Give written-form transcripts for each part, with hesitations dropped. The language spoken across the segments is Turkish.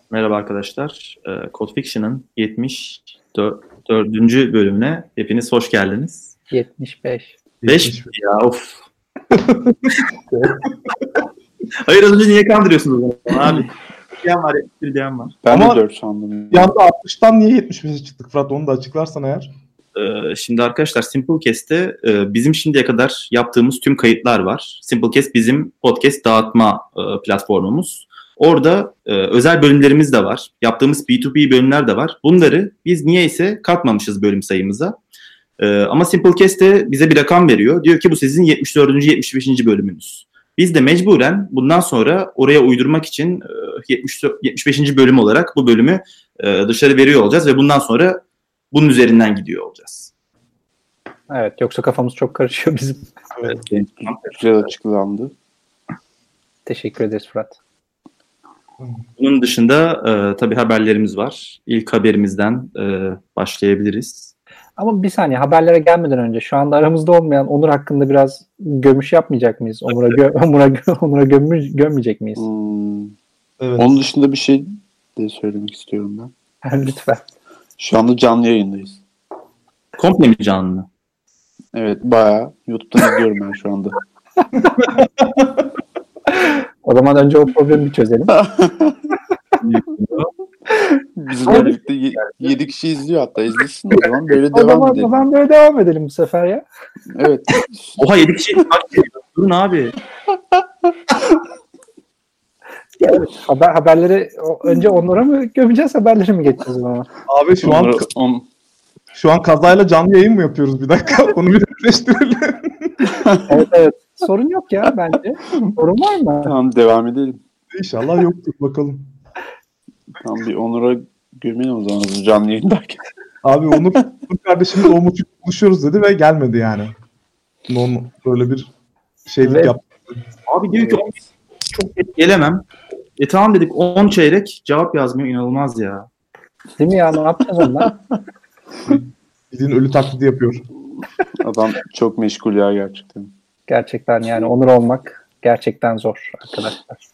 Merhaba arkadaşlar. Code Fiction'ın 74. bölümüne hepiniz hoş geldiniz. 75. 5 ya of. Hayır az önce niye kandırıyorsunuz o zaman abi? Diyen var, bir diyen var. Ben de 4 sandım. Bir anda 60'tan niye 75'e çıktık Fırat? Onu da açıklarsan eğer. Şimdi arkadaşlar Simplecast'te bizim şimdiye kadar yaptığımız tüm kayıtlar var. Simplecast bizim podcast dağıtma platformumuz. Orada özel bölümlerimiz de var. Yaptığımız B2B bölümler de var. Bunları biz niyeyse katmamışız bölüm sayımıza. Ama Simplecast de bize bir rakam veriyor. Diyor ki bu sizin 74. 75. bölümünüz. Biz de mecburen bundan sonra oraya uydurmak için 75. bölüm olarak bu bölümü dışarı veriyor olacağız ve bundan sonra bunun üzerinden gidiyor olacağız. Evet, yoksa kafamız çok karışıyor bizim. Evet, güzel açıklandı. Teşekkür ederiz Fırat. Bunun dışında tabii haberlerimiz var. İlk haberimizden başlayabiliriz. Ama bir saniye, haberlere gelmeden önce şu anda aramızda olmayan Onur hakkında biraz gömüş yapmayacak mıyız? Onur'a gömmeyecek miyiz? Evet. Onun dışında bir şey de söylemek istiyorum ben. Lütfen. Şu anda canlı yayındayız. Komple mi canlı? Evet, bayağı. YouTube'dan izliyorum ben şu anda. O zaman önce o problemi bir çözelim. Bizimle birlikte 7 kişi izliyor hatta. İzlesin o zaman. Böyle devam edelim. O zaman böyle devam edelim bu sefer ya. Evet. Oha 7 kişi durun abi. Evet, haberleri önce Onur'a mı gömeceğiz, haberleri mi geçeceğiz o zaman? Abi şu an kazayla canlı yayın mı yapıyoruz? Bir dakika onu bir netleştirelim. Evet. Sorun yok ya bence. Sorun var mı? Tamam, devam edelim. İnşallah yoktur bakalım. Tamam, bir Onur'a gömelim o zaman canlı yayındayken. Abi Onur kardeşimiz Umut'u buluşuyoruz dedi ve gelmedi yani. Onun böyle bir şeylik yaptı. Abi diyor ki çok geç gelemem. Tamam dedik 10 çeyrek cevap yazmıyor, inanılmaz ya. Değil mi ya, ne yapacağız ondan? Bildiğin ölü taklidi yapıyor. Adam çok meşgul ya gerçekten. Gerçekten yani Onur olmak gerçekten zor arkadaşlar.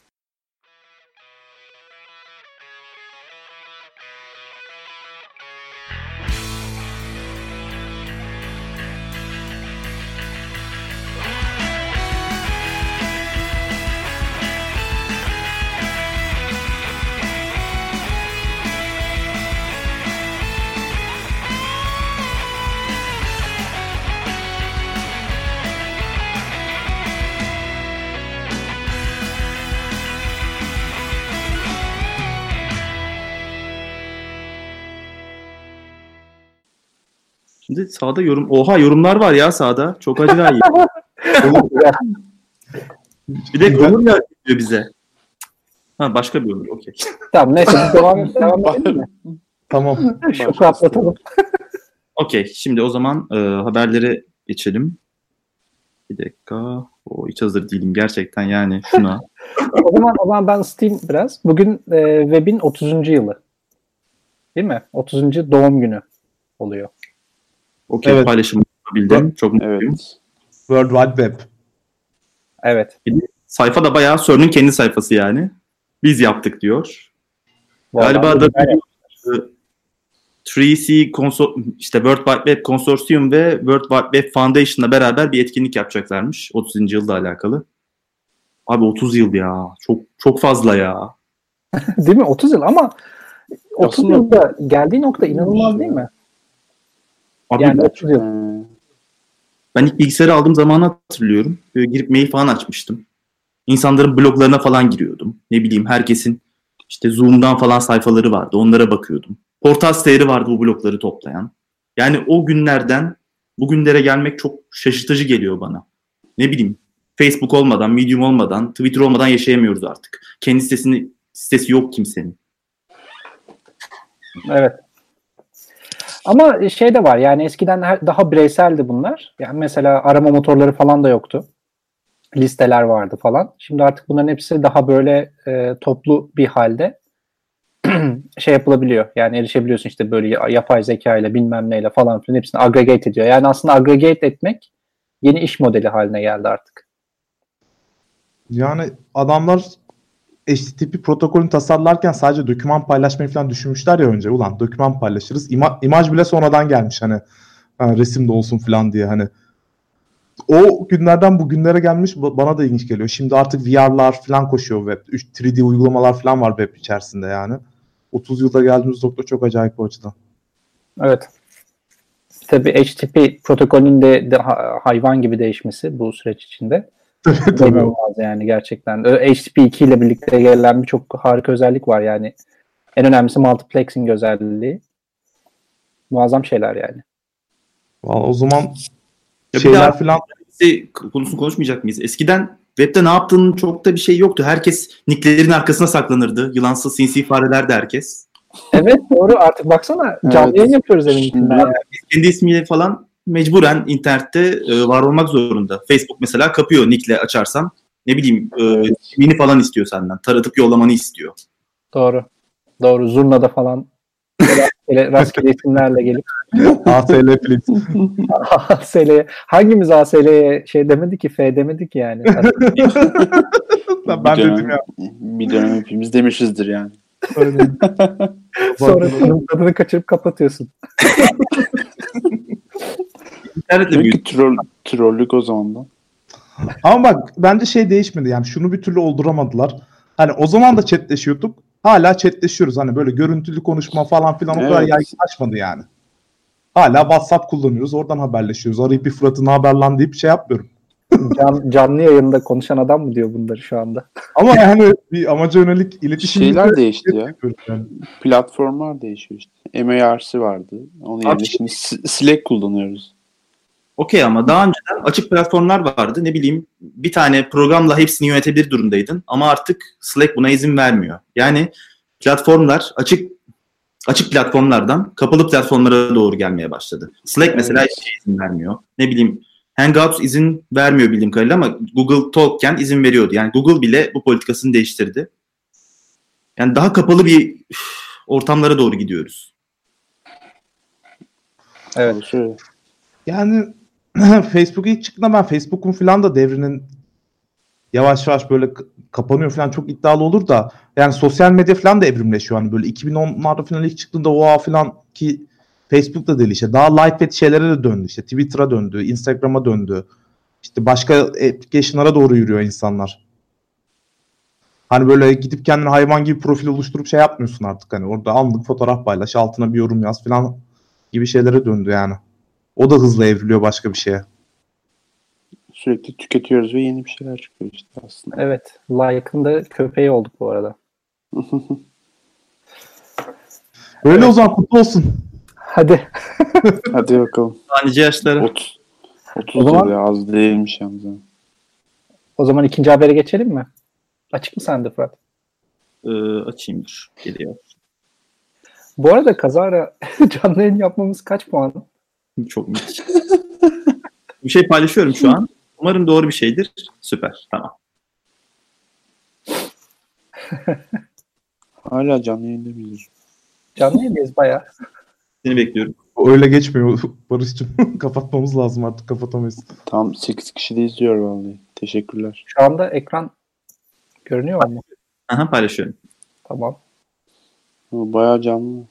Şimdi sağda yorumlar var ya sağda. Çok acayip. Bir de Onur ya diyor bize. Ha başka bir Onur, okey. Tamam neyse biz devam edelim mi? Tamam. Şoku atlatalım. Okey, şimdi o zaman haberlere geçelim. Bir dakika. Hiç hazır değilim gerçekten yani şuna. o zaman ben ısıtayım biraz. Bugün web'in 30. yılı. Değil mi? 30. doğum günü oluyor. Okey, evet. Paylaşımı yapabildim. Çok mutluyum. Evet. World Wide Web. Evet. Sayfa da bayağı CERN'ün kendi sayfası yani. Biz yaptık diyor. Vallahi galiba da 3C işte World Wide Web Consortium ve World Wide Web Foundation'la beraber bir etkinlik yapacaklarmış 30. yılda alakalı. Abi 30 yıl ya. Çok fazla ya. Değil mi? 30 yıl ama 30 yılda geldiği nokta inanılmaz değil mi? Abi yani 30 yıl. Ben ilk bilgisayarı aldığım zamanı hatırlıyorum. Böyle girip mail falan açmıştım. İnsanların bloglarına falan giriyordum. Ne bileyim herkesin işte Zoom'dan falan sayfaları vardı. Onlara bakıyordum. Portal siteleri vardı bu blogları toplayan. Yani o günlerden bugünlere gelmek çok şaşırtıcı geliyor bana. Ne bileyim Facebook olmadan, Medium olmadan, Twitter olmadan yaşayamıyoruz artık. Kendi sitesi yok kimsenin. Evet. Ama şey de var yani eskiden daha bireyseldi bunlar. Yani mesela arama motorları falan da yoktu. Listeler vardı falan. Şimdi artık bunların hepsi daha böyle toplu bir halde şey yapılabiliyor. Yani erişebiliyorsun işte böyle yapay zeka ile bilmem neyle falan filan hepsini aggregate ediyor. Yani aslında aggregate etmek yeni iş modeli haline geldi artık. Yani adamlar HTTP protokolünü tasarlarken sadece doküman paylaşmayı falan düşünmüşler ya önce. Ulan doküman paylaşırız. İmaj bile sonradan gelmiş hani resim de olsun falan diye hani. O günlerden bugünlere gelmiş bana da ilginç geliyor. Şimdi artık VR'lar falan koşuyor web. 3D uygulamalar falan var web içerisinde yani. 30 yılda geldiğimiz nokta çok acayip o açıdan. Evet. Tabii HTTP protokolünün de hayvan gibi değişmesi bu süreç içinde. Tabii. Yani gerçekten. HTTP 2 ile birlikte gelen birçok harika özellik var yani. En önemlisi multiplexing özelliği. Muazzam şeyler yani. Vallahi o zaman ya şeyler falan konusunu konuşmayacak mıyız? Eskiden webde ne yaptığının çok da bir şey yoktu. Herkes nicklerin arkasına saklanırdı. Yılansı sinsi fareler de herkes. Evet doğru, artık baksana canlı yayın yapıyoruz evin içinde. Yani. Kendi ismiyle falan mecburen internette var olmak zorunda. Facebook mesela kapıyor nickle açarsan. Ne bileyim ismini falan istiyor senden. Taratıp yollamanı istiyor. Doğru. Doğru. Zurna'da falan rastgele isimlerle gelip ASL Flix. ASL, hangimiz ASL'ye şey demedi ki, F demedi ki yani. Ben dedim ya. Bir dönem hepimiz demişizdir yani. Sonra tadını kaçırıp kapatıyorsun. Çünkü trollük o zaman da. Ama bak bence şey değişmedi yani şunu bir türlü olduramadılar. Hani o zaman da chatleşiyorduk. Hala chatleşiyoruz. Hani böyle görüntülü konuşma falan filan o kadar yaygınlaşmadı yani. Hala WhatsApp kullanıyoruz. Oradan haberleşiyoruz. Arayıp bir Fırat'ın haber lan deyip şey yapmıyorum. Canlı yayında konuşan adam mı diyor bunları şu anda? Ama yani bir amaca yönelik iletişim... Şeyler değişti ya. Yani. Platformlar değişiyor işte. MARC vardı. Onun yerine şimdi Slack kullanıyoruz. Okey ama daha önceden açık platformlar vardı. Ne bileyim bir tane programla hepsini yönetebilir durumdaydın. Ama artık Slack buna izin vermiyor. Yani platformlar açık platformlardan kapalı platformlara doğru gelmeye başladı. Slack mesela hiç izin vermiyor. Ne bileyim Hangouts izin vermiyor bildiğim kadarıyla ama Google Talk'ken izin veriyordu. Yani Google bile bu politikasını değiştirdi. Yani daha kapalı bir ortamlara doğru gidiyoruz. Evet. Şöyle. Yani Facebook ilk çıktığında ben Facebook'un falan da devrinin yavaş yavaş böyle kapanıyor falan çok iddialı olur da yani sosyal medya falan da evrimleşiyor. Hani böyle 2010'larda falan ilk çıktığında oha falan ki Facebook da değil işte. Daha lightweight şeylere de döndü işte. Twitter'a döndü, Instagram'a döndü. İşte başka application'lara doğru yürüyor insanlar. Hani böyle gidip kendine hayvan gibi profil oluşturup şey yapmıyorsun artık. Hani orada anlık fotoğraf paylaş, altına bir yorum yaz falan gibi şeylere döndü yani. O da hızla evriliyor başka bir şeye. Sürekli tüketiyoruz ve yeni bir şeyler çıkıyor işte aslında. Evet. Like'ın da köpeği olduk bu arada. Böyle evet. O zaman kutlu olsun. Hadi. Hadi bakalım. Nice yaşları. 30 zaman, oluyor, az değilmiş yalnız. O zaman ikinci habere geçelim mi? Açık mı sende Fırat? Açayımdır. Geliyor. Bu arada kazara canlı yayın yapmamız kaç puan? Çok müthiş. Bir şey paylaşıyorum şu an. Umarım doğru bir şeydir. Süper. Tamam. Hala canlı yayında mıyız? Canlı yayındayız bayağı. Seni bekliyorum. Öyle geçmiyor Barış'cığım. Kapatmamız lazım artık, kapatamayız. Tam 8 kişi de izliyor vallahi. Teşekkürler. Şu anda ekran görünüyor mu? Aha, paylaşıyorum. Tamam. Bayağı canlı.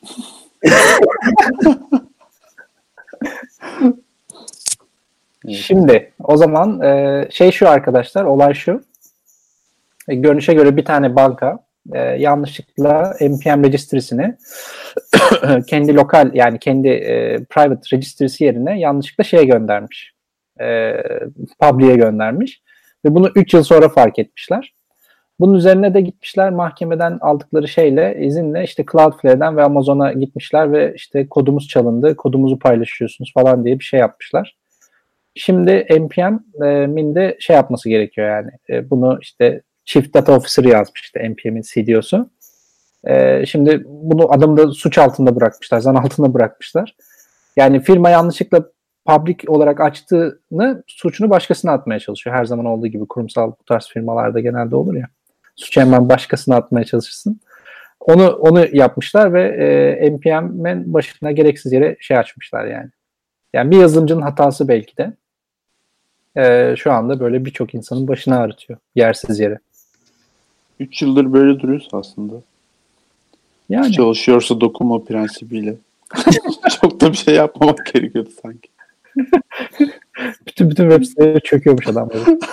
Şimdi o zaman şu arkadaşlar, olay şu. Görünüşe göre bir tane banka yanlışlıkla NPM registry'sini kendi lokal yani kendi private registry'si yerine yanlışlıkla şeye göndermiş. Public'e göndermiş. Ve bunu 3 yıl sonra fark etmişler. Bunun üzerine de gitmişler mahkemeden aldıkları izinle işte Cloudflare'den ve Amazon'a gitmişler ve işte kodumuz çalındı, kodumuzu paylaşıyorsunuz falan diye bir şey yapmışlar. Şimdi NPM'in de yapması gerekiyor yani. Bunu işte Chief Data Officer yazmış işte NPM'in CDO'su. Şimdi bunu adamı da suç altında bırakmışlar, zan altında bırakmışlar. Yani firma yanlışlıkla public olarak açtığını, suçunu başkasına atmaya çalışıyor. Her zaman olduğu gibi kurumsal bu tarz firmalarda genelde olur ya. Suçu hemen başkasına atmaya çalışırsın. Onu yapmışlar ve NPM'in başına gereksiz yere açmışlar yani. Yani bir yazılımcının hatası belki de şu anda böyle birçok insanın başını ağrıtıyor yersiz yere. 3 yıldır böyle duruyorsa aslında. Yani Çalışıyorsa dokunma prensibiyle. Çok da bir şey yapmamak gerekiyordu sanki. bütün web siteleri çöküyormuş adam.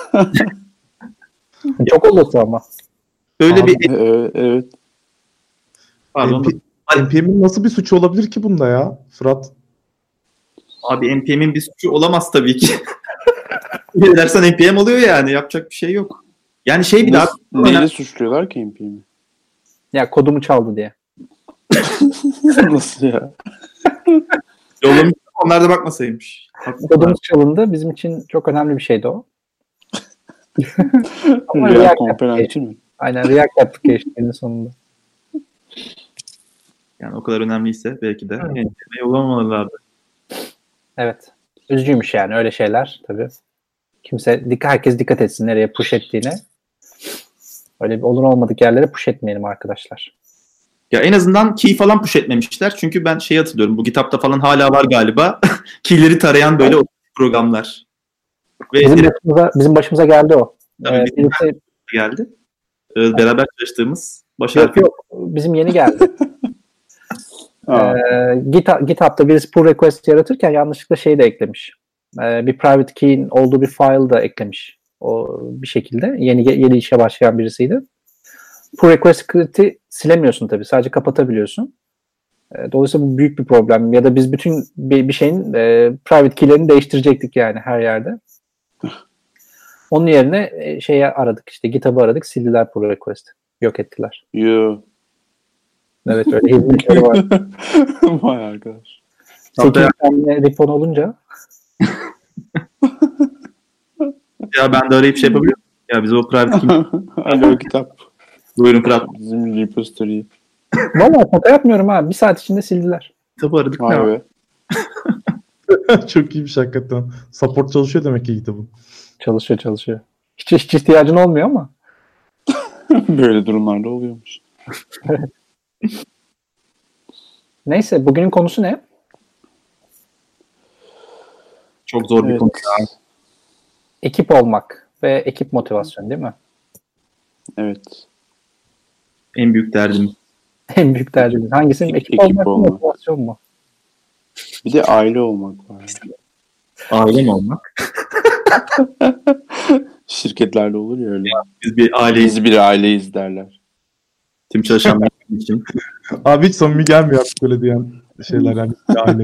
Çok olursa ama. Öyle Abi, bir Evet. pardon. NPM'in nasıl bir suçu olabilir ki bunda ya Fırat? Abi NPM'in bir suçu olamaz tabii ki. Ne dersen NPM oluyor yani. Yapacak bir şey yok. Yani şey bir daha Neyle suçluyorlar ki NPM'i? Ya kodumu çaldı diye. Nasıl ya? yollamış, onlar da bakmasaymış. Kodumuz çalındı. Bizim için çok önemli bir şeydi o. Ama React React komponenti mi? Aynen React yaptık geçti en sonunda. Yani o kadar önemliyse belki de NPM'e yollamamalılardı. Evet. Üzücüymüş yani öyle şeyler tabii. Herkes dikkat etsin nereye push ettiğine. Öyle bir olur olmadık yerlere push etmeyelim arkadaşlar. Ya en azından key falan push etmemişler. Çünkü ben şey hatırlıyorum. Bu GitHub'da falan hala var galiba. Key'leri tarayan böyle programlar. Ve Bizim başımıza geldi o. tabii Birisi, geldi. Beraber çalıştığımız başarılı. yok. Bizim yeni geldi. GitHub'da birisi pull request yaratırken yanlışlıkla şey de eklemiş. Bir private key'in olduğu bir file da eklemiş. O bir şekilde. Yeni işe başlayan birisiydi. Pull request script'i silemiyorsun tabii. Sadece kapatabiliyorsun. Dolayısıyla bu büyük bir problem. Ya da biz bütün bir şeyin private key'lerini değiştirecektik yani her yerde. Onun yerine şeyi aradık işte GitHub'ı aradık. Sildiler pull request'i. Yok ettiler. Yo. Evet öyle hizmetleri var. Vay arkadaş. 8 tane repon olunca Ya ben de arayıp şey yapabiliyorum. Ya biz o private key. Alo kitap. Buyurun Fırat. Bizim repository. valla şaka yapmıyorum ha. Bir saat içinde sildiler. Kitabı aradık. Vay be. Çok iyiymiş hakikaten. Support çalışıyor demek ki kitabın. Çalışıyor. Hiç ihtiyacın olmuyor ama. Böyle durumlarda oluyormuş. Neyse bugünün konusu ne? Çok zor bir konu. Ekip olmak ve ekip motivasyonu değil mi? Evet. En büyük derdim. En büyük derdimiz. Hangisi? Ekip olmak mı, motivasyon mu? Bir de aile olmak var. Aile mi olmak? Şirketlerde olur ya öyle. Biz bir aileyiz. Biz bir aileyiz derler. Tüm çalışanlar için. Abi hiç samimi gelmiyor artık böyle diyen şeyler yani. Aile.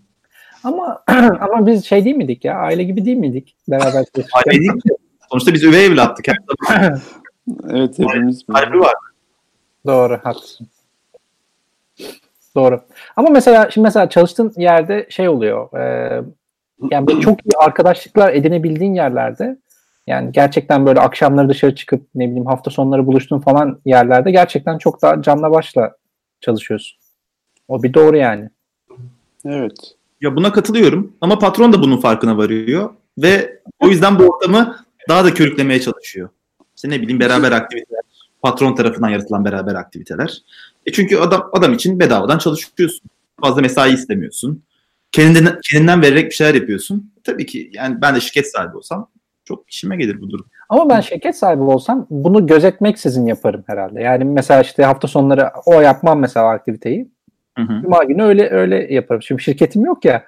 Ama biz şey değil miydik ya? Aile gibi değil miydik? Beraber Aile değil mi? Sonuçta biz üvey evlattık. Evet hepimiz. Kalbi var. Doğru, haklısın. Doğru. Ama mesela çalıştığın yerde şey oluyor. Yani böyle çok iyi arkadaşlıklar edinebildiğin yerlerde yani gerçekten böyle akşamları dışarı çıkıp ne bileyim hafta sonları buluştuğun falan yerlerde gerçekten çok daha canla başla çalışıyorsun. O bir doğru yani. Evet. Ya buna katılıyorum ama patron da bunun farkına varıyor ve o yüzden bu ortamı daha da körüklemeye çalışıyor. İşte ne bileyim beraber aktiviteler, patron tarafından yaratılan beraber aktiviteler. Çünkü adam için bedavadan çalışıyorsun. Fazla mesai istemiyorsun. Kendinden vererek bir şeyler yapıyorsun. Tabii ki yani ben de şirket sahibi olsam çok işime gelir bu durum. Ama ben şirket sahibi olsam bunu gözetmeksizin yaparım herhalde. Yani mesela işte hafta sonları o yapmam mesela aktiviteyi. Hı. Cuma günü öyle yaparım. Şimdi şirketim yok ya.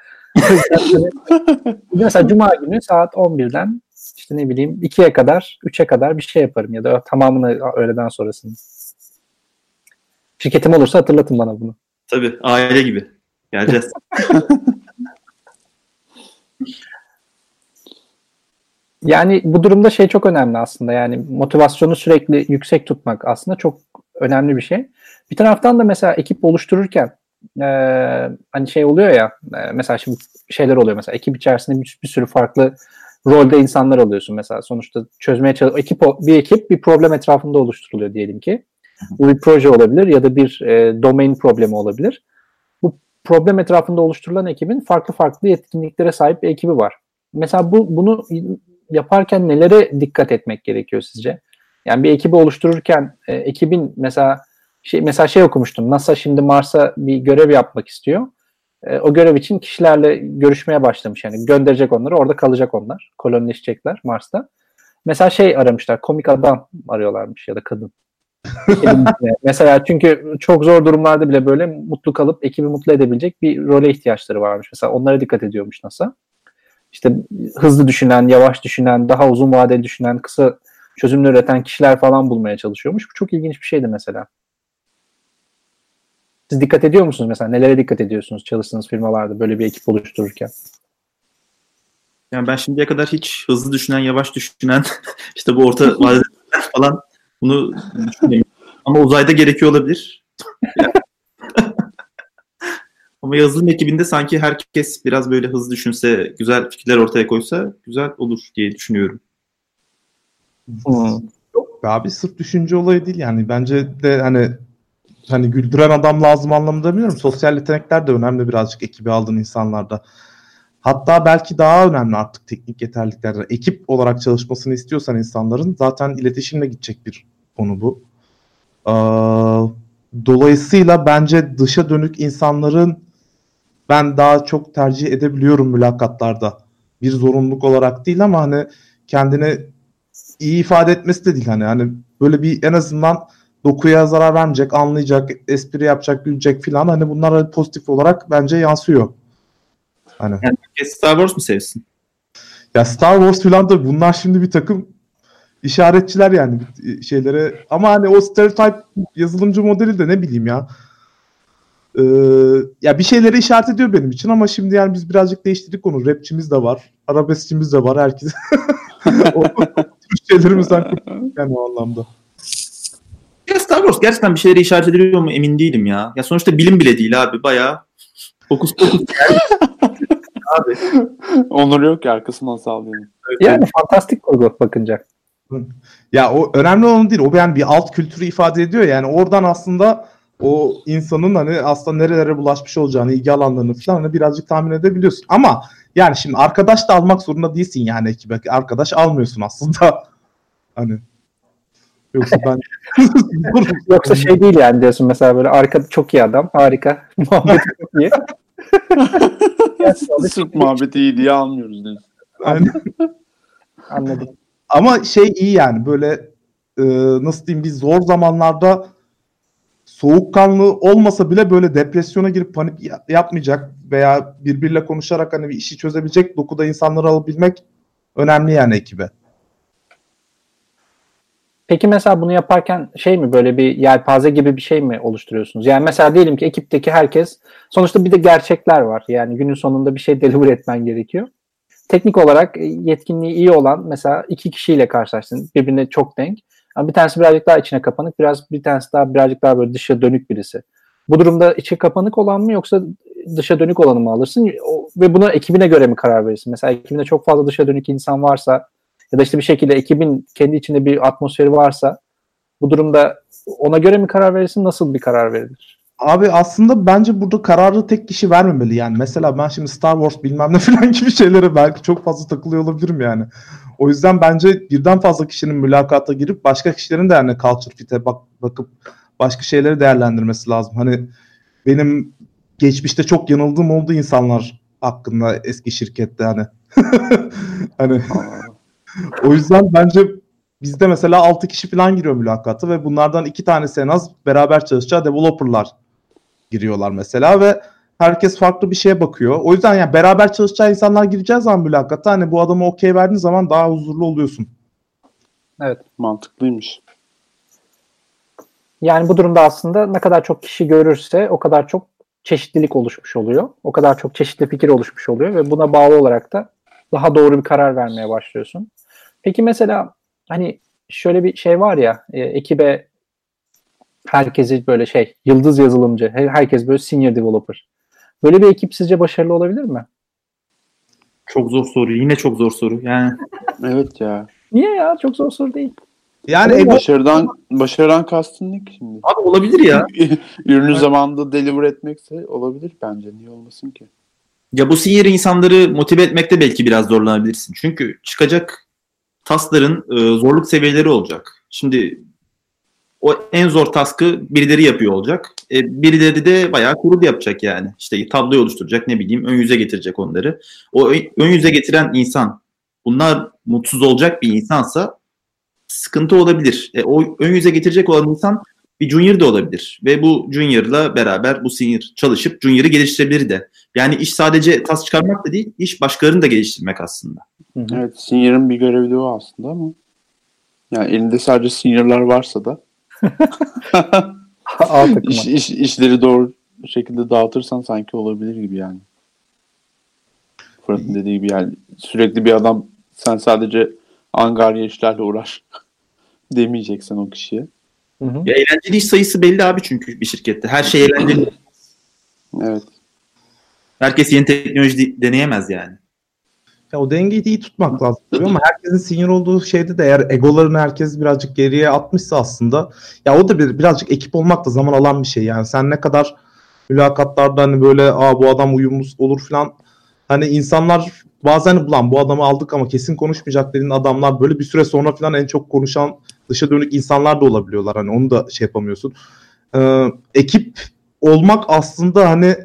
Mesela Cuma günü saat 11'den işte ne bileyim 2'ye kadar 3'e kadar bir şey yaparım ya da tamamını öğleden sonrasını. Şirketim olursa hatırlatın bana bunu. Tabii aile gibi. Geleceğiz. Yani bu durumda şey çok önemli aslında. Yani motivasyonu sürekli yüksek tutmak aslında çok önemli bir şey. Bir taraftan da mesela ekip oluştururken hani şey oluyor ya mesela şimdi şeyler oluyor mesela ekip içerisinde bir sürü farklı rolde insanlar alıyorsun mesela sonuçta çözmeye bir ekip bir problem etrafında oluşturuluyor diyelim ki. Bu bir proje olabilir ya da bir domain problemi olabilir. Bu problem etrafında oluşturulan ekibin farklı yetkinliklere sahip bir ekibi var. Mesela bunu yaparken nelere dikkat etmek gerekiyor sizce? Yani bir ekibi oluştururken ekibin mesela şey okumuştum. NASA şimdi Mars'a bir görev yapmak istiyor. O görev için kişilerle görüşmeye başlamış. Yani gönderecek onları, orada kalacak onlar. Kolonileşecekler Mars'ta. Mesela şey aramışlar, komik adam arıyorlarmış ya da kadın. Mesela çünkü çok zor durumlarda bile böyle mutlu kalıp ekibi mutlu edebilecek bir role ihtiyaçları varmış. Mesela onlara dikkat ediyormuş NASA. İşte hızlı düşünen, yavaş düşünen, daha uzun vadeli düşünen, kısa çözümler üreten kişiler falan bulmaya çalışıyormuş. Bu çok ilginç bir şeydi mesela. Siz dikkat ediyor musunuz mesela? Nelere dikkat ediyorsunuz çalıştığınız firmalarda böyle bir ekip oluştururken? Yani ben şimdiye kadar hiç hızlı düşünen, yavaş düşünen, işte bu orta vadede falan bunu düşünmedim. Ama uzayda gerekiyor olabilir. Ama yazılım ekibinde sanki herkes biraz böyle hızlı düşünse, güzel fikirler ortaya koysa güzel olur diye düşünüyorum. Yok be abi, sırf düşünce olayı değil yani. Bence de hani güldüren adam lazım anlamında demiyorum. Sosyal yetenekler de önemli birazcık ekibi aldığın insanlarda. Hatta belki daha önemli artık teknik yeterlilikler. Ekip olarak çalışmasını istiyorsan insanların zaten iletişimle gidecek bir konu bu. Dolayısıyla bence dışa dönük insanların ben daha çok tercih edebiliyorum mülakatlarda. Bir zorunluluk olarak değil ama hani kendini iyi ifade etmesi de değil hani böyle bir en azından dokuya zarar vermeyecek, anlayacak, espri yapacak, gülecek filan hani bunlar pozitif olarak bence yansıyor. Hani. Yani Star Wars mu sevsin? Ya Star Wars filan da bunlar şimdi bir takım işaretçiler yani şeylere ama hani o stereotype yazılımcı modeli de ne bileyim ya. Ya bir şeyleri işaret ediyor benim için ama şimdi yani biz birazcık değiştirdik onu. Rapçimiz de var, arabeskçimiz de var, herkes. O şeylerimizden kurtulduk yani o anlamda. Ya Star Wars gerçekten bir şeyleri işaret ediliyor mu emin değilim ya. Ya sonuçta bilim bile değil abi. Bayağı fokus. Abi. Onur yok ki arkasından sağlıyor. Yani fantastik kurgu bakınca. Ya o önemli olan değil. O yani bir alt kültürü ifade ediyor. Yani oradan aslında o insanın hani aslında nerelere bulaşmış olacağını, ilgi alanlarını falan hani birazcık tahmin edebiliyorsun. Ama yani şimdi arkadaş da almak zorunda değilsin yani ekibe. Arkadaş almıyorsun aslında. Hani yoksa ben Yoksa şey değil yani diyorsun mesela böyle arkada çok iyi adam, harika. Muhabbeti çok iyi. Sırf muhabbeti iyi diye almıyoruz diyorsun. yani, Anladım. ama şey iyi yani böyle nasıl diyeyim bir zor zamanlarda soğukkanlı olmasa bile böyle depresyona girip panik yapmayacak veya birbiriyle konuşarak hani bir işi çözebilecek dokuda insanları alabilmek önemli yani ekibe. Peki mesela bunu yaparken şey mi böyle bir yelpaze gibi bir şey mi oluşturuyorsunuz? Yani mesela diyelim ki ekipteki herkes sonuçta bir de gerçekler var. Yani günün sonunda bir şey deliver etmen gerekiyor. Teknik olarak yetkinliği iyi olan mesela 2 kişiyle karşılaştın. Birbirine çok denk. Ama bir tanesi birazcık daha içine kapanık, bir tanesi daha birazcık daha böyle dışa dönük birisi. Bu durumda içe kapanık olan mı yoksa dışa dönük olanı mı alırsın? Ve buna ekibine göre mi karar verirsin? Mesela ekibinde çok fazla dışa dönük insan varsa ya da işte bir şekilde ekibin kendi içinde bir atmosferi varsa bu durumda ona göre mi karar verirsin? Nasıl bir karar verilir? Abi aslında bence burada kararı tek kişi vermemeli yani. Mesela ben şimdi Star Wars bilmem ne falan gibi şeylere belki çok fazla takılıyor olabilirim yani. O yüzden bence birden fazla kişinin mülakata girip başka kişilerin de yani culture fit'e bakıp başka şeyleri değerlendirmesi lazım. Hani benim geçmişte çok yanıldığım oldu insanlar hakkında eski şirkette hani. Hani o yüzden bence bizde mesela 6 kişi falan giriyor mülakata ve bunlardan 2 tanesi en az beraber çalışacağı developerlar giriyorlar mesela ve herkes farklı bir şeye bakıyor. O yüzden yani beraber çalışacağı insanlar gireceği zaman mülakata hani bu adama okey verdiğin zaman daha huzurlu oluyorsun. Evet. Mantıklıymış. Yani bu durumda aslında ne kadar çok kişi görürse o kadar çok çeşitlilik oluşmuş oluyor. O kadar çok çeşitli fikir oluşmuş oluyor ve buna bağlı olarak da daha doğru bir karar vermeye başlıyorsun. Peki mesela hani şöyle bir şey var ya ekibe herkesi böyle yıldız yazılımcı, herkes böyle senior developer. Böyle bir ekip sizce başarılı olabilir mi? Çok zor soru. Yine çok zor soru. Yani Evet ya. Niye ya? Çok zor soru değil. Yani Başarıdan kastın ne ki şimdi? abi olabilir ya. Ürünü zamanında deliver etmekse olabilir bence. Niye olmasın ki? Ya bu senior insanları motive etmekte belki biraz zorlanabilirsin. Çünkü çıkacak taskların zorluk seviyeleri olacak. Şimdi o en zor task'ı birileri yapıyor olacak. Birileri de bayağı kurul yapacak yani. İşte tabloyu oluşturacak, ne bileyim, ön yüze getirecek onları. O ön yüze getiren insan bunlar mutsuz olacak bir insansa sıkıntı olabilir. O ön yüze getirecek olan insan bir junior da olabilir. Ve bu junior'la beraber bu senior çalışıp junior'ı geliştirebilir de. Yani iş sadece tas çıkarmak da değil, iş başkalarını da geliştirmek aslında. Evet, senior'ın bir görevi de o aslında ama yani elinde sadece senior'lar varsa da işleri doğru şekilde dağıtırsan sanki olabilir gibi yani. Fırat'ın dediği gibi yani sürekli bir adam sen sadece angarya işlerle uğraş demeyeceksen o kişiye. Ya eğlenceli iş sayısı belli abi çünkü bir şirkette. Her şey eğlenceli. Evet. Herkes yeni teknoloji deneyemez yani. Ya o dengeyi de iyi tutmak lazım tabii ama herkesin senior olduğu şeyde de eğer egolarını herkes birazcık geriye atmışsa aslında ya o da birazcık ekip olmak da zaman alan bir şey yani sen ne kadar mülakatlarda hani böyle bu adam uyumlu olur falan hani insanlar bazen ulan bu adamı aldık ama kesin konuşmayacak dediğin adamlar böyle bir süre sonra falan en çok konuşan dışa dönük insanlar da olabiliyorlar hani onu da şey yapamıyorsun. Ekip olmak aslında hani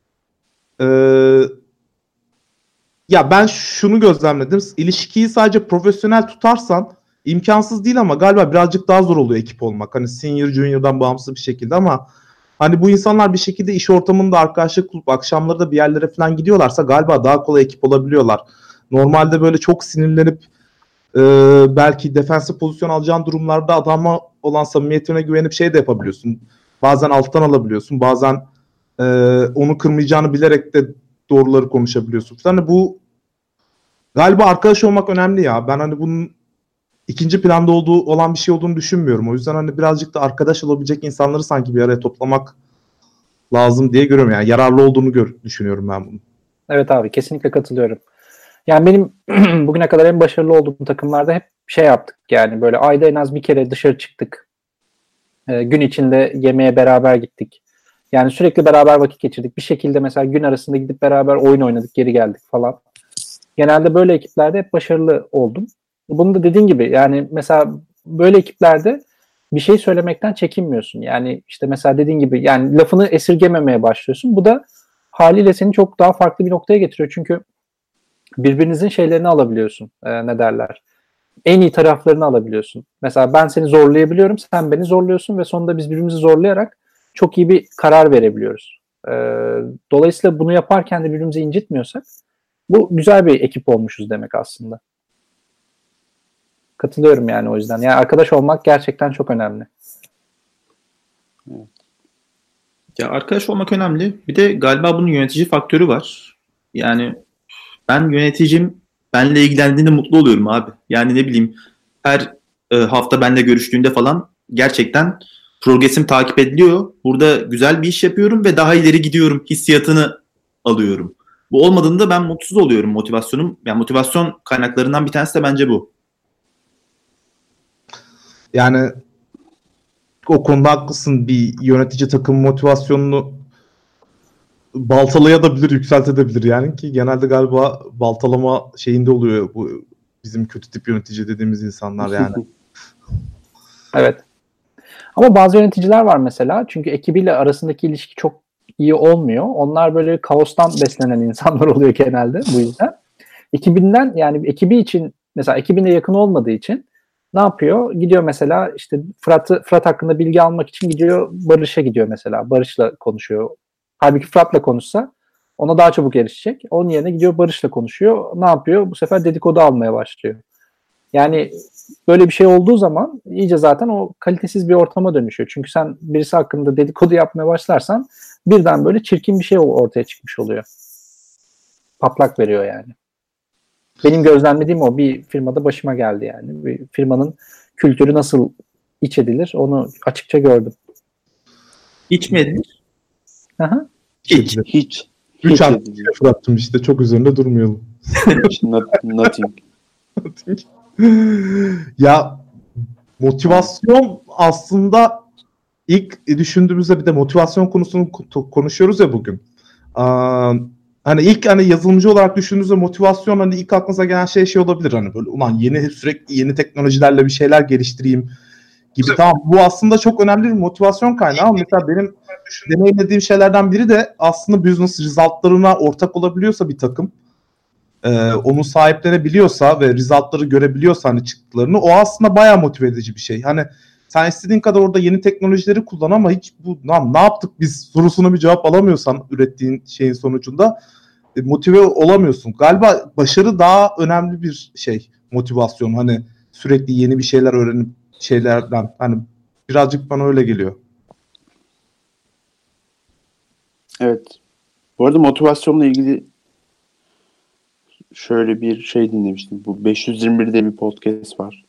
ya ben şunu gözlemledim. İlişkiyi sadece profesyonel tutarsan imkansız değil ama galiba birazcık daha zor oluyor ekip olmak. Hani senior junior'dan bağımsız bir şekilde ama hani bu insanlar bir şekilde iş ortamında arkadaşlık kurup akşamları da bir yerlere falan gidiyorlarsa galiba daha kolay ekip olabiliyorlar. Normalde böyle çok sinirlenip belki defensif pozisyon alacağın durumlarda adama olan samimiyetine güvenip şey de yapabiliyorsun. Bazen alttan alabiliyorsun. Bazen onu kırmayacağını bilerek de doğruları konuşabiliyorsun. Hani bu galiba arkadaş olmak önemli ya. Ben hani bunun ikinci planda olan bir şey olduğunu düşünmüyorum. O yüzden hani birazcık da arkadaş olabilecek insanları sanki bir araya toplamak lazım diye görüyorum. Yani yararlı olduğunu düşünüyorum ben bunu. Evet abi kesinlikle katılıyorum. Yani benim bugüne kadar en başarılı olduğum takımlarda hep şey yaptık. Yani böyle ayda en az bir kere dışarı çıktık. Gün içinde yemeğe beraber gittik. Yani sürekli beraber vakit geçirdik. Bir şekilde mesela gün arasında gidip beraber oyun oynadık, geri geldik falan. Genelde böyle ekiplerde hep başarılı oldum. Bunu da dediğin gibi yani mesela böyle ekiplerde bir şey söylemekten çekinmiyorsun. Yani işte mesela dediğin gibi yani lafını esirgememeye başlıyorsun. Bu da haliyle seni çok daha farklı bir noktaya getiriyor. Çünkü birbirinizin şeylerini alabiliyorsun. Ne derler? En iyi taraflarını alabiliyorsun. Mesela ben seni zorlayabiliyorum, sen beni zorluyorsun ve sonunda biz birbirimizi zorlayarak çok iyi bir karar verebiliyoruz. Dolayısıyla bunu yaparken de birbirimizi incitmiyorsak bu güzel bir ekip olmuşuz demek aslında. Katılıyorum yani o yüzden. Yani arkadaş olmak gerçekten çok önemli. Ya arkadaş olmak önemli. Bir de galiba bunun yönetici faktörü var. Yani ben yöneticim benle ilgilendiğinde mutlu oluyorum abi. Yani ne bileyim her hafta benimle görüştüğünde falan gerçekten progresim takip ediliyor. Burada güzel bir iş yapıyorum ve daha ileri gidiyorum hissiyatını alıyorum. Bu olmadığında ben mutsuz oluyorum motivasyonum. Yani motivasyon kaynaklarından bir tanesi de bence bu. Yani o konuda haklısın. Bir yönetici takım motivasyonunu baltalayabilir, yükseltebilir yani ki genelde galiba baltalama şeyinde oluyor bu bizim kötü tip yönetici dediğimiz insanlar yani. Evet. Ama bazı yöneticiler var mesela çünkü ekibiyle arasındaki ilişki çok iyi olmuyor. Onlar böyle kaostan beslenen insanlar oluyor genelde bu yüzden. Ekibinden yani ekibi için mesela ekibine yakın olmadığı için ne yapıyor? Gidiyor mesela işte Fırat hakkında bilgi almak için gidiyor Barış'a gidiyor mesela. Barış'la konuşuyor. Halbuki Fırat'la konuşsa ona daha çabuk erişecek. Onun yerine gidiyor Barış'la konuşuyor. Ne yapıyor? Bu sefer dedikodu almaya başlıyor. Yani böyle bir şey olduğu zaman iyice zaten o kalitesiz bir ortama dönüşüyor. Çünkü sen birisi hakkında dedikodu yapmaya başlarsan birden böyle çirkin bir şey ortaya çıkmış oluyor. Patlak veriyor yani. Benim gözlemlediğim o bir firmada başıma geldi yani. Bir firmanın kültürü nasıl iç edilir onu açıkça gördüm. İç mi edilir? Aha. Hiç. 3 artı Fırat'cığım işte çok üzerinde durmayalım. Nothing. Ya motivasyon aslında ilk düşündüğümüzde bir de motivasyon konusunu konuşuyoruz ya bugün. Hani ilk hani yazılımcı olarak düşündüğünüzde motivasyon hani ilk aklınıza gelen şey olabilir hani böyle ulan sürekli yeni teknolojilerle bir şeyler geliştireyim gibi. Tamam bu aslında çok önemli bir motivasyon kaynağı ama mesela benim deneyimlediğim şeylerden biri de aslında business resultlarına ortak olabiliyorsa bir takım onu sahiplenebiliyorsa ve result'ları görebiliyorsa hani çıktılarını, o aslında bayağı motive edici bir şey. Hani sen istediğin kadar orada yeni teknolojileri kullan ama hiç bu ne yaptık biz sorusuna bir cevap alamıyorsan ürettiğin şeyin sonucunda motive olamıyorsun. Galiba başarı daha önemli bir şey, motivasyon. Hani sürekli yeni bir şeyler öğrenip şeylerden, hani birazcık bana öyle geliyor. Evet. Bu arada motivasyonla ilgili şöyle bir şey dinlemiştim. Bu 521'de bir podcast var.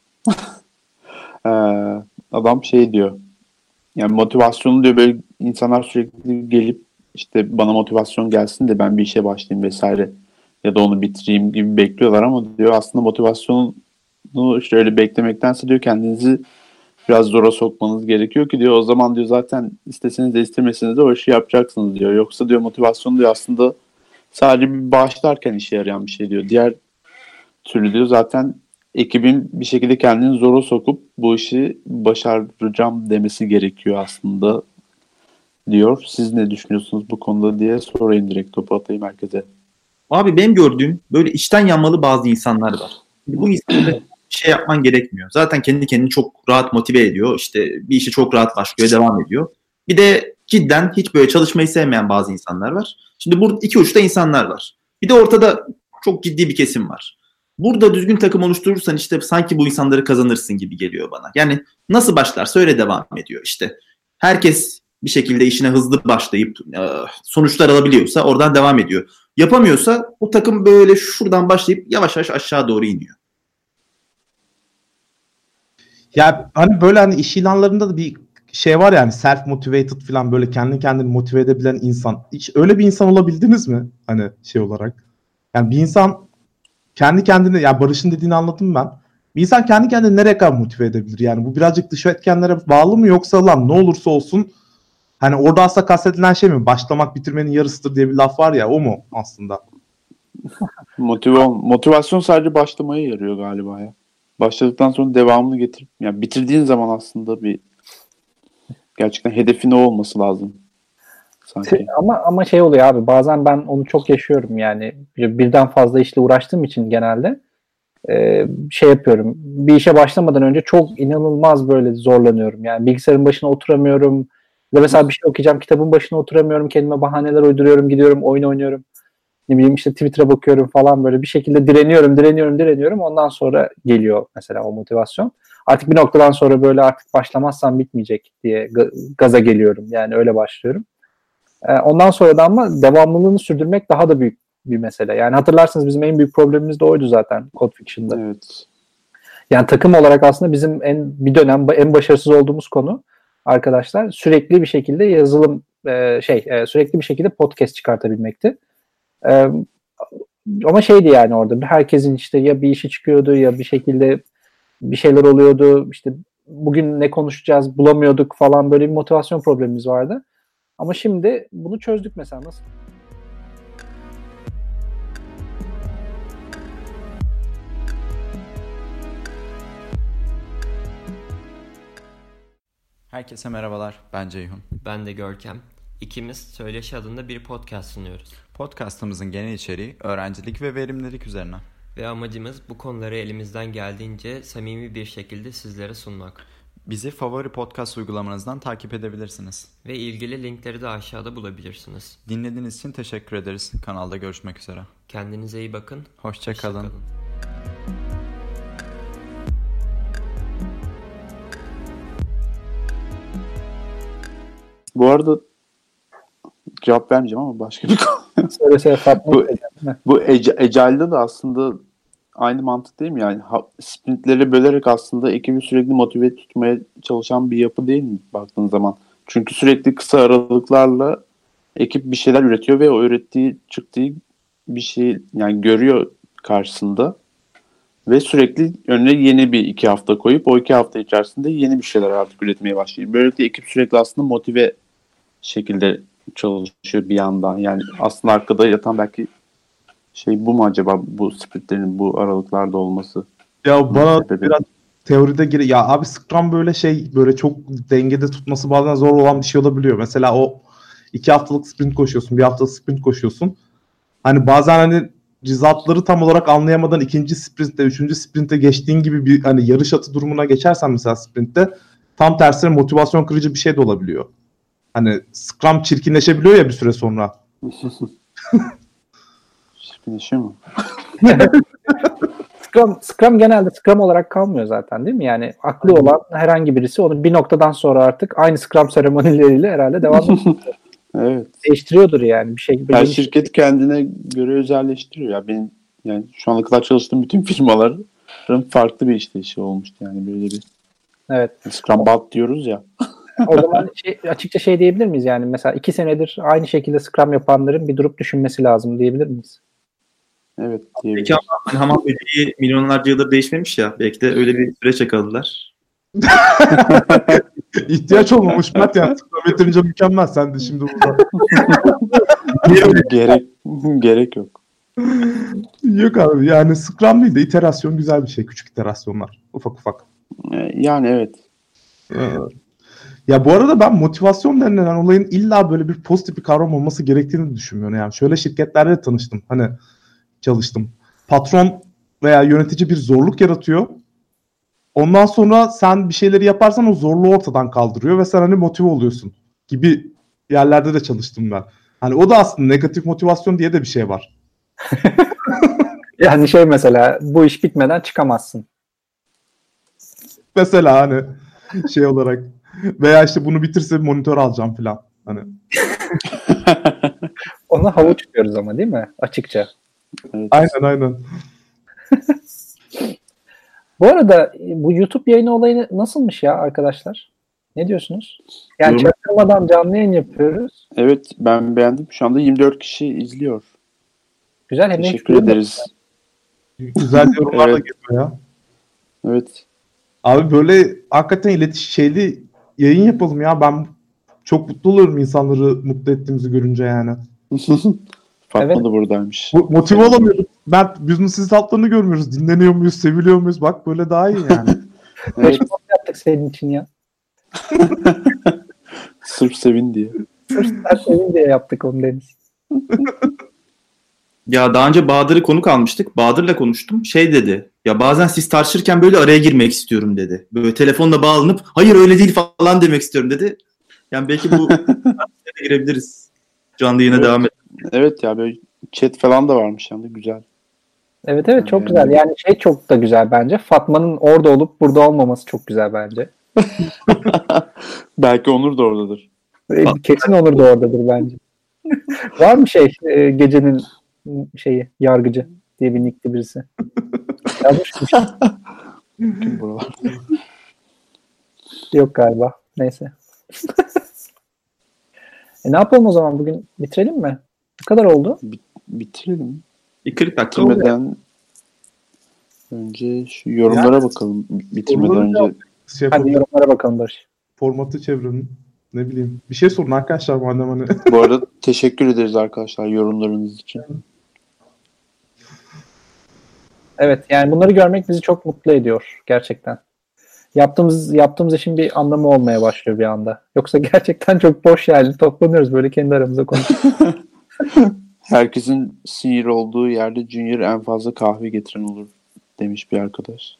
Adam şey diyor. Yani motivasyonu diyor, böyle insanlar sürekli gelip işte bana motivasyon gelsin de ben bir işe başlayayım vesaire ya da onu bitireyim gibi bekliyorlar ama diyor aslında motivasyonu işte öyle beklemektense diyor kendinizi biraz zora sokmanız gerekiyor ki diyor o zaman diyor zaten isteseniz de istemeseniz de o işi yapacaksınız diyor. Yoksa diyor motivasyon diyor aslında sadece bir başlarken işe yarayan bir şey diyor. Diğer türlü diyor zaten ekibin bir şekilde kendini zora sokup bu işi başaracağım demesi gerekiyor aslında diyor. Siz ne düşünüyorsunuz bu konuda diye sorayım, direkt topu atayım herkese. Abi benim gördüğüm böyle içten yanmalı bazı insanlar var. Bu insanlara bir şey yapman gerekmiyor. Zaten kendi kendini çok rahat motive ediyor. İşte bir işe çok rahat başlıyor, devam ediyor. Bir de cidden hiç böyle çalışmayı sevmeyen bazı insanlar var. Şimdi burada iki uçta insanlar var. Bir de ortada çok ciddi bir kesim var. Burada düzgün takım oluşturursan işte sanki bu insanları kazanırsın gibi geliyor bana. Yani nasıl başlarsa öyle devam ediyor işte. Herkes bir şekilde işine hızlı başlayıp sonuçlar alabiliyorsa oradan devam ediyor. Yapamıyorsa o takım böyle şuradan başlayıp yavaş yavaş aşağı doğru iniyor. Ya hani böyle hani iş ilanlarında da bir şey var yani, self motivated falan, böyle kendi kendini motive edebilen insan. Hiç öyle bir insan olabildiniz mi? Hani şey olarak. Yani bir insan kendi kendine, ya Barış'ın dediğini anladım ben. Bir insan kendi kendini nereye kadar motive edebilir? Yani bu birazcık dış etkenlere bağlı mı, yoksa lan ne olursa olsun hani orada aslında kastedilen şey mi? Başlamak bitirmenin yarısıdır diye bir laf var ya, o mu aslında? Motivasyon sadece başlamaya yarıyor galiba ya. Başladıktan sonra devamını getirip yani bitirdiğin zaman aslında bir gerçekten hedefin o olması lazım sanki. Ama şey oluyor abi, bazen ben onu çok yaşıyorum yani, birden fazla işle uğraştığım için genelde şey yapıyorum, bir işe başlamadan önce çok inanılmaz böyle zorlanıyorum yani, bilgisayarın başına oturamıyorum ya da mesela bir şey okuyacağım, kitabın başına oturamıyorum, kendime bahaneler uyduruyorum, gidiyorum oyun oynuyorum, ne bileyim işte Twitter'a bakıyorum falan, böyle bir şekilde direniyorum, ondan sonra geliyor mesela o motivasyon. Artık bir noktadan sonra böyle artık başlamazsam bitmeyecek diye gaza geliyorum yani, öyle başlıyorum. Ondan sonra da ama devamlılığını sürdürmek daha da büyük bir mesele. Yani hatırlarsınız bizim en büyük problemimiz de oydu zaten Code Fiction'da. Evet. Yani takım olarak aslında bizim bir dönem en başarısız olduğumuz konu arkadaşlar, sürekli bir şekilde yazılım sürekli bir şekilde podcast çıkartabilmekti. Ama şeydi yani, orada herkesin işte ya bir işi çıkıyordu ya bir şekilde bir şeyler oluyordu. İşte bugün ne konuşacağız bulamıyorduk falan, böyle bir motivasyon problemimiz vardı. Ama şimdi bunu çözdük mesela. Nasıl? Herkese merhabalar, ben Ceyhun. Ben de Görkem. İkimiz Söyleşi adında bir podcast sunuyoruz. Podcast'ımızın genel içeriği öğrencilik ve verimlilik üzerine. Ve amacımız bu konuları elimizden geldiğince samimi bir şekilde sizlere sunmak. Bizi favori podcast uygulamanızdan takip edebilirsiniz. Ve ilgili linkleri de aşağıda bulabilirsiniz. Dinlediğiniz için teşekkür ederiz. Kanalda görüşmek üzere. Kendinize iyi bakın. Hoşça kalın. Bu arada cevap vermeyeceğim ama başka bir konu. Bu Agile'da da aslında aynı mantık değil mi? Yani sprintleri bölerek aslında ekibi sürekli motive tutmaya çalışan bir yapı değil mi baktığın zaman? Çünkü sürekli kısa aralıklarla ekip bir şeyler üretiyor ve o ürettiği, çıktığı bir şey yani görüyor karşısında ve sürekli önüne yeni bir 2 hafta koyup o 2 hafta içerisinde yeni bir şeyler artık üretmeye başlıyor. Böylelikle ekip sürekli aslında motive şekilde çalışıyor bir yandan. Yani aslında arkada yatan belki şey bu mu acaba, bu sprintlerin bu aralıklarda olması? Ya bana biraz teoride ya abi, Scrum böyle çok dengede tutması bazen zor olan bir şey olabiliyor. Mesela o 2 haftalık sprint koşuyorsun, 1 haftalık sprint koşuyorsun. Hani bazen hani result'ları tam olarak anlayamadan ikinci sprintte, üçüncü sprinte geçtiğin gibi bir hani yarış atı durumuna geçersen mesela sprintte tam tersine motivasyon kırıcı bir şey de olabiliyor. Hani Scrum çirkinleşebiliyor ya bir süre sonra. Çirkinleşiyor mu? Scrum genelde Scrum olarak kalmıyor zaten değil mi? Yani aklı olan herhangi birisi onu bir noktadan sonra artık aynı Scrum seremonileriyle herhalde devam ediyor. Evet. Değiştiriyordur yani bir şey. Her şirket kendine göre özelleştiriyor. Ya benim yani şu ana kadar çalıştığım bütün firmaların farklı bir işleyişi olmuştu yani böyle bir. Evet. Scrum Bot diyoruz ya. O zaman açıkça şey diyebilir miyiz yani mesela 2 senedir aynı şekilde Scrum yapanların bir durup düşünmesi lazım diyebilir miyiz? Evet Peki diyebiliriz. ama hani hamam böceği milyonlarca yıldır değişmemiş ya. Belki de öyle bir süreç yakaladılar. İhtiyaç olmamış Mert yani. Scrum yeterince mükemmel. Sen de şimdi burada. Gerek yok. Yok abi yani Scrum değil de iterasyon güzel bir şey. Küçük iterasyonlar. Ufak ufak. Yani evet. Ya bu arada ben motivasyon denilen olayın illa böyle bir pozitif bir kavram olması gerektiğini düşünmüyorum. Yani şöyle şirketlerle tanıştım. Hani çalıştım. Patron veya yönetici bir zorluk yaratıyor. Ondan sonra sen bir şeyleri yaparsan o zorluğu ortadan kaldırıyor ve sen hani motive oluyorsun gibi yerlerde de çalıştım ben. Hani o da aslında negatif motivasyon diye de bir şey var. Yani şey mesela bu iş bitmeden çıkamazsın. Mesela hani şey olarak veya işte bunu bitirse bir monitör alacağım falan. Hani. Ona havuç diyoruz ama değil mi? Açıkça. Evet. Aynen. Bu arada bu YouTube yayını olayı nasılmış ya arkadaşlar? Ne diyorsunuz? Yani çaktırmadan canlı yayın yapıyoruz. Evet ben beğendim. Şu anda 24 kişi izliyor. Güzel. Hem Teşekkür ederiz. Güzel yorumlar da geliyor ya. Evet. Abi böyle hakikaten iletişimli yayın yapalım ya. Ben çok mutlu olurum insanları mutlu ettiğimizi görünce yani. Fatma Evet. da buradaymış. Motive olamıyoruz. Business resultlarını görmüyoruz. Dinleniyor muyuz, seviliyor muyuz? Bak böyle daha iyi yani. Evet. yaptık senin için ya. Sırf sevin diye. Sırf sen sevin diye yaptık onu Deniz. Ya daha önce Bahadır'ı konuk almıştık. Bahadır'la konuştum. Şey dedi. Ya bazen siz tartışırken böyle araya girmek istiyorum dedi. Böyle telefonla bağlanıp hayır öyle değil falan demek istiyorum dedi. Yani belki bu girebiliriz. Canlı yine devam et. Evet ya böyle chat falan da varmış yani güzel. Evet çok güzel. Yani şey çok da güzel bence. Fatma'nın orada olup burada olmaması çok güzel bence. Belki Onur da oradadır. Kesin Onur da oradadır bence. Var mı gecenin yargıcı diye bir nickli birisi? Yazmışmış. Kim buralar? Yok galiba. Neyse. Ne yapalım o zaman? Bugün bitirelim mi? Ne kadar oldu? Bitirelim. Bir 40 dakika oldu. Bitirmeden önce şu yorumlara bakalım. Bitirmeden önce. Hadi yorumlara bakalım Barış. Formatı çevrenin. Ne bileyim. Bir şey sorun arkadaşlar madem hani. Bu arada teşekkür ederiz arkadaşlar yorumlarınız için. Evet yani bunları görmek bizi çok mutlu ediyor gerçekten. Yaptığımız işin bir anlamı olmaya başlıyor bir anda. Yoksa gerçekten çok boş yani toplanıyoruz böyle kendi aramızda konuşuyoruz. Herkesin senior olduğu yerde junior en fazla kahve getiren olur demiş bir arkadaş.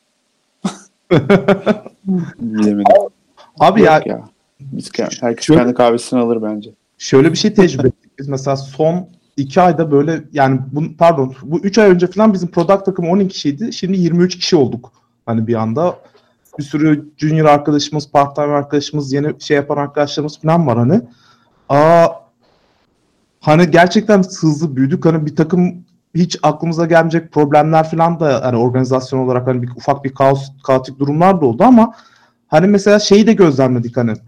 Bilemedim. Abi ya. Herkes kendi kahvesini alır bence. Şöyle bir şey tecrübe ettik. Biz mesela son 2 ayda böyle yani bu 3 ay önce falan bizim product takımı 12 kişiydi. Şimdi 23 kişi olduk. Hani bir anda bir sürü junior arkadaşımız, part-time arkadaşımız, yeni şey yapan arkadaşlarımız falan var hani. Hani gerçekten hızlı büyüdük. Hani bir takım hiç aklımıza gelmeyecek problemler falan da hani organizasyon olarak hani ufak bir kaotik durumlar da oldu ama hani mesela şeyi de gözlemledik hani.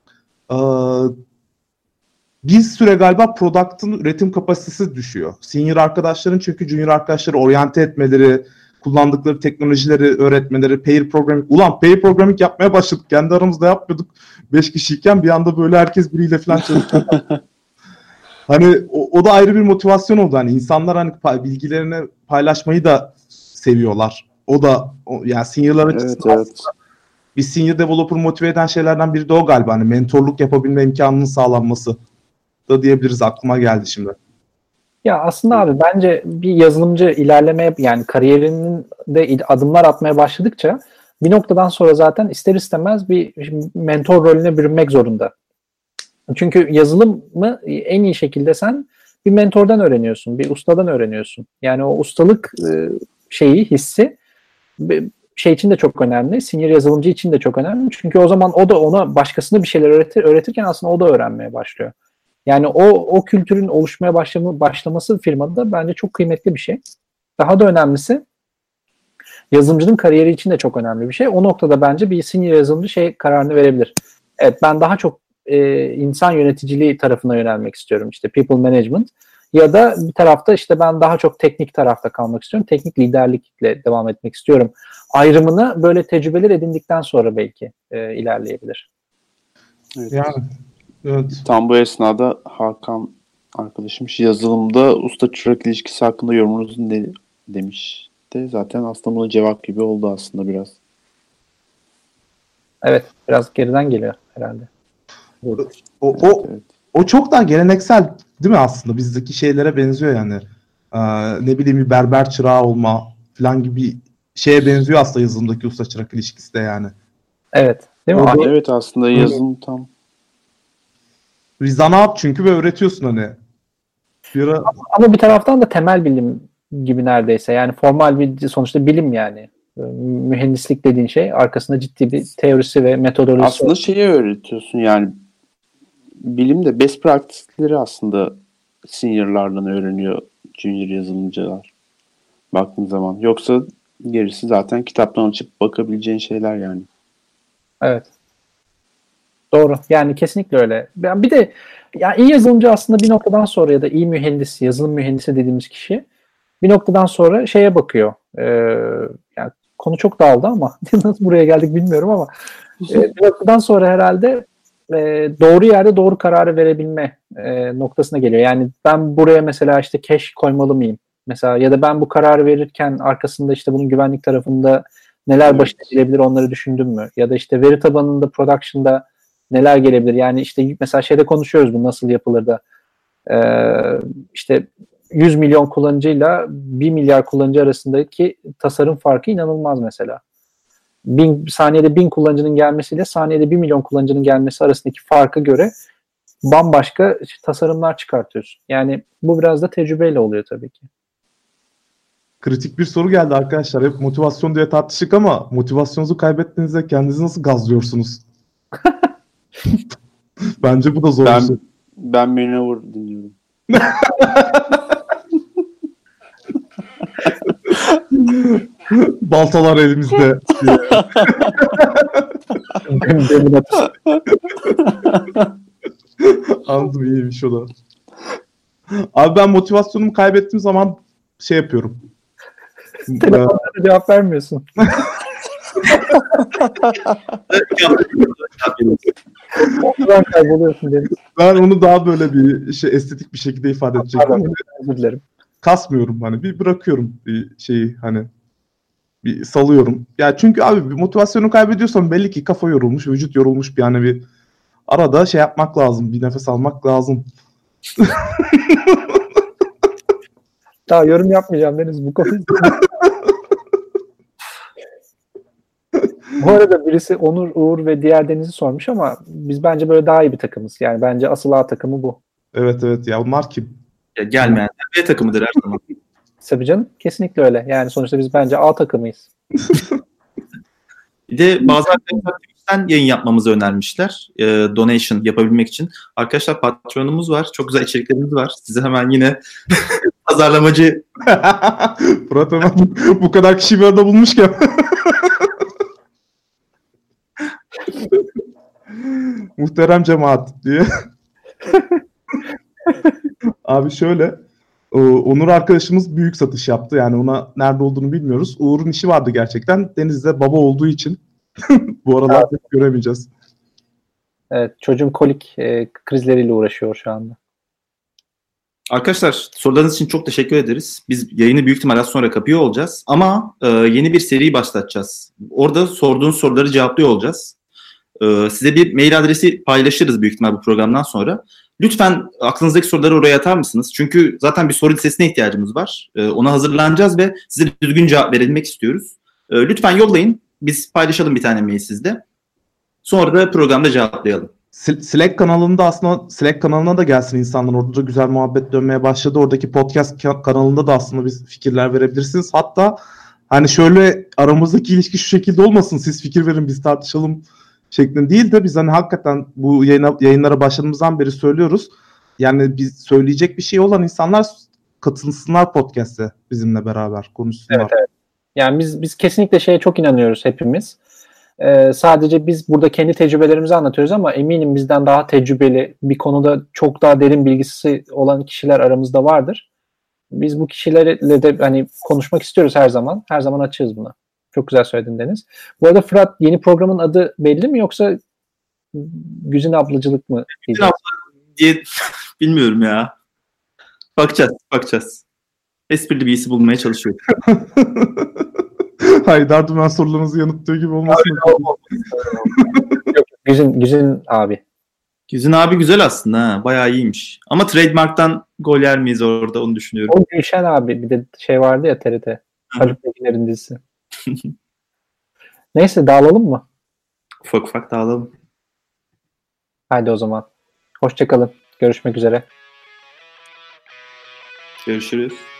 Bir süre galiba product'ın üretim kapasitesi düşüyor. Senior arkadaşların çünkü junior arkadaşları oryante etmeleri, kullandıkları teknolojileri öğretmeleri, pair programming yapmaya başladık. Kendi aramızda yapmıyorduk. 5 kişiyken bir anda böyle herkes biriyle falan çalışıyor. Hani o da ayrı bir motivasyon oldu. Hani insanlar hani bilgilerini paylaşmayı da seviyorlar. Yani senior'lar açısından evet. bir senior developer motive eden şeylerden biri de o galiba. Hani mentorluk yapabilme imkanının sağlanması da diyebiliriz. Aklıma geldi şimdi. Ya aslında abi bence bir yazılımcı ilerlemeye yani kariyerinde adımlar atmaya başladıkça bir noktadan sonra zaten ister istemez bir mentor rolüne bürünmek zorunda. Çünkü yazılımı en iyi şekilde sen bir mentordan öğreniyorsun, bir ustadan öğreniyorsun. Yani o ustalık hissi şey için de çok önemli. Senior yazılımcı için de çok önemli. Çünkü o zaman o da ona başkasına bir şeyler öğretirken aslında o da öğrenmeye başlıyor. Yani o kültürün oluşmaya başlaması firmada bence çok kıymetli bir şey. Daha da önemlisi yazılımcının kariyeri için de çok önemli bir şey. O noktada bence bir senior yazılımcı kararını verebilir. Evet, ben daha çok insan yöneticiliği tarafına yönelmek istiyorum. İşte people management. Ya da bir tarafta işte ben daha çok teknik tarafta kalmak istiyorum. Teknik liderlikle devam etmek istiyorum. Ayrımını böyle tecrübeler edindikten sonra belki ilerleyebilir. Evet. Yani evet. Tam bu esnada Hakan arkadaşım yazılımda usta çırak ilişkisi hakkında yorumunuz ne demiş de zaten aslında buna cevap gibi oldu aslında biraz. Evet, biraz geriden geliyor herhalde. O çok daha geleneksel değil mi aslında? Bizdeki şeylere benziyor yani. Ne bileyim bir berber çırağı olma falan gibi şeye benziyor aslında yazılımdaki usta çırak ilişkisi de yani. Evet. Değil mi? Evet aslında yazılım tam. Bir zanaat çünkü ve öğretiyorsun hani. Ama bir taraftan da temel bilim gibi neredeyse. Yani formal bir sonuçta bilim yani. Mühendislik dediğin şey arkasında ciddi bir teorisi ve metodolojisi. Aslında şeyi öğretiyorsun yani bilimde best practice'leri aslında senior'lardan öğreniyor junior yazılımcılar baktığın zaman. Yoksa gerisi zaten kitaptan açıp bakabileceğin şeyler yani. Evet. Doğru. Yani kesinlikle öyle. Bir de yani iyi yazılımcı aslında bir noktadan sonra ya da iyi mühendis, yazılım mühendisi dediğimiz kişi bir noktadan sonra şeye bakıyor. Yani konu çok dağıldı ama nasıl buraya geldik bilmiyorum ama bir noktadan sonra herhalde doğru yerde doğru kararı verebilme noktasına geliyor. Yani ben buraya mesela işte cache koymalı mıyım? Mesela ya da ben bu kararı verirken arkasında işte bunun güvenlik tarafında neler başına gelebilir onları düşündüm mü? Ya da işte veri tabanında production'da neler gelebilir? Yani işte mesela şeyde konuşuyoruz bu nasıl yapılır da işte 100 milyon kullanıcıyla 1 milyar kullanıcı arasındaki tasarım farkı inanılmaz mesela. Saniyede 1000 kullanıcının gelmesiyle saniyede 1 milyon kullanıcının gelmesi arasındaki farka göre bambaşka tasarımlar çıkartıyorsun. Yani bu biraz da tecrübeyle oluyor tabii ki. Kritik bir soru geldi arkadaşlar. Hep motivasyon diye tartıştık ama motivasyonunuzu kaybettiğinizde kendinizi nasıl gazlıyorsunuz? Bence bu da zor bir soru. Ben Manowar dinliyorum. Baltalar elimizde. Anladım, iyiymiş o da. Abi ben motivasyonumu kaybettiğim zaman şey yapıyorum. Telefonlara cevap vermiyorsun. Kayboluyorsun dedim. Ben onu daha böyle bir estetik bir şekilde ifade edecektim. Özür dilerim. Kasmıyorum hani bir bırakıyorum bir şeyi hani bir salıyorum. Ya çünkü abi bir motivasyonu kaybediyorsan belli ki kafa yorulmuş, vücut yorulmuş bir yani bir arada şey yapmak lazım, bir nefes almak lazım. Daha yorum yapmayacağım Deniz bu konuda. Bu arada birisi Onur, Uğur ve diğer Deniz'i sormuş ama biz bence böyle daha iyi bir takımız. Yani bence asıl A takımı bu. Evet ya onlar kim? Ya gelmeyenler B takımıdır her zaman. Tabii canım kesinlikle öyle. Yani sonuçta biz bence A takımıyız. Bir de bazı arkadaşlar Twitch'ten yayın yapmamızı önermişler. Donation yapabilmek için. Arkadaşlar Patreon'umuz var. Çok güzel içeriklerimiz var. Size hemen yine pazarlamacı. Fırat hemen bu kadar kişi bir arada bulmuşken. Muhterem cemaat diye. Abi şöyle Onur arkadaşımız büyük satış yaptı. Yani ona nerede olduğunu bilmiyoruz. Uğur'un işi vardı gerçekten. Deniz'de baba olduğu için bu aralar pek göremeyeceğiz. Evet, çocuğun kolik krizleriyle uğraşıyor şu anda. Arkadaşlar sorularınız için çok teşekkür ederiz. Biz yayını büyük ihtimalle sonra kapıyor olacağız. Ama yeni bir seri başlatacağız. Orada sorduğunuz soruları cevaplıyor olacağız. Size bir mail adresi paylaşırız büyük ihtimal bu programdan sonra. Lütfen aklınızdaki soruları oraya atar mısınız? Çünkü zaten bir soru listesine ihtiyacımız var. Ona hazırlanacağız ve size düzgün cevap verebilmek istiyoruz. Lütfen yollayın. Biz paylaşalım bir tane mail sizde. Sonra da programda cevaplayalım. Slack kanalında aslında Slack kanalına da gelsin insanlar. Orada da güzel muhabbet dönmeye başladı. Oradaki podcast kanalında da aslında biz fikirler verebilirsiniz. Hatta hani şöyle aramızdaki ilişki şu şekilde olmasın. Siz fikir verin biz tartışalım şeklinde değil de biz hani hakikaten bu yayınlara başladığımızdan beri söylüyoruz. Yani biz söyleyecek bir şey olan insanlar katılsınlar podcast'e bizimle beraber konuşsunlar. Evet, evet. Yani biz kesinlikle şeye çok inanıyoruz hepimiz. Sadece biz burada kendi tecrübelerimizi anlatıyoruz ama eminim bizden daha tecrübeli, bir konuda çok daha derin bilgisi olan kişiler aramızda vardır. Biz bu kişilerle de hani konuşmak istiyoruz her zaman. Her zaman açığız buna. Çok güzel söyledin Deniz. Bu arada Fırat, yeni programın adı belli mi yoksa Güzin ablacılık mı? Güzin abla diye bilmiyorum ya. Bakacağız. Esprili bir isim bulmaya çalışıyoruz. Haydar Dümen sorularınızı yanıtlıyor gibi olmasın. Yok, Güzin abi. Güzin abi güzel aslında ha. Bayağı iyiymiş. Ama trademark'tan gol yer miyiz orada onu düşünüyorum. O Gülşen abi, bir de şey vardı ya TRT. Haluk Bilginer'in dizisi. Neyse, dağılalım mı? Ufak dağılalım. Haydi o zaman. Hoşça kalın. Görüşmek üzere. Görüşürüz.